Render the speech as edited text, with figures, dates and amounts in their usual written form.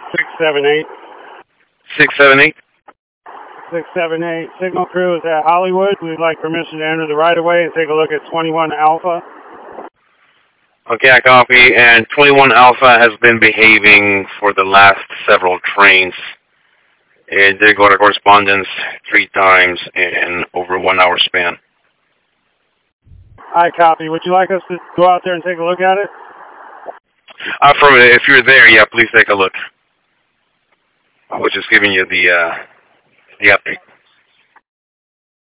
678. 678? 678. Signal crew is at Hollywood. We'd like permission to enter the right-of-way and take a look at 21 Alpha. Okay, I copy. And 21 Alpha has been behaving for the last several trains. It did go to correspondence 3 times in over a 1 hour span. I copy. Would you like us to go out there and take a look at it? Affirmative. If you're there, yeah, please take a look. I was just giving you the update.